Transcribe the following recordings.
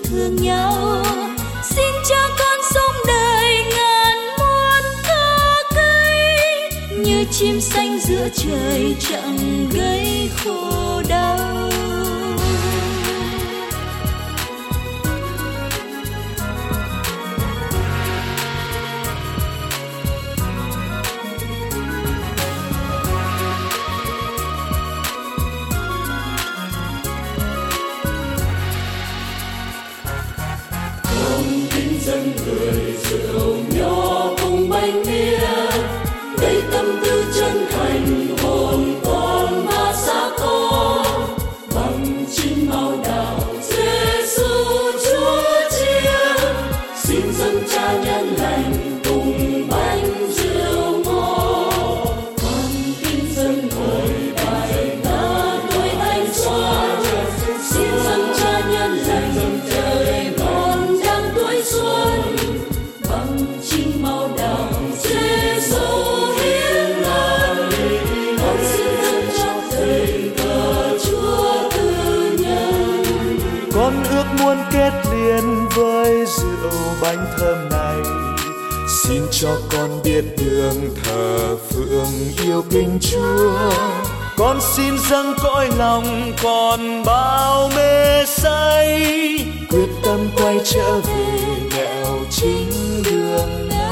thương nhau. Xin cho con sống đời ngàn muôn ca cây, như chim xanh giữa trời chẳng gây khổ đau. Dân người rượu nho cùng bánh bia, đầy tâm tư chân thành hồn con và xác con, bằng chim màu đào Giêsu Chúa chiên. Xin dâng cha nhân lành cùng bánh rượu ngon, con tin dân người bài ca tuổi thanh xuân. Xin dâng cha nhân lành trời con đang tuổi xuân, bằng chim màu đào Giêsu hiến dâng. Con xin dâng cho thầy cờ Chúa tư nhân. Con ước muốn kết liên với rượu bánh thơm này, xin cho con biết đường thờ phượng yêu kính Chúa. Con xin dâng cõi lòng còn bao mê say, quyết tâm quay trở về nẻo chính đường này.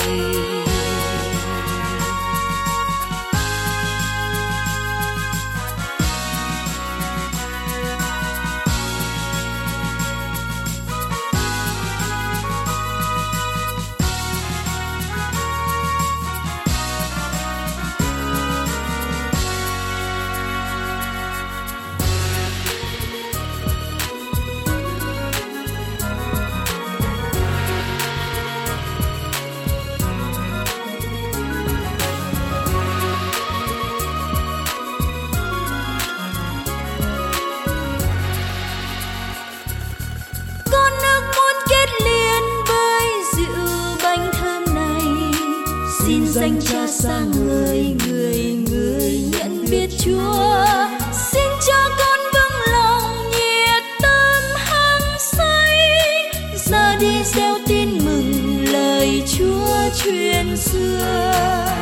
Xin dâng cha sang người, người nhận biết Chúa. Xin cho con vững lòng nhiệt tâm hăng say, ra đi gieo tin mừng lời Chúa truyền xưa.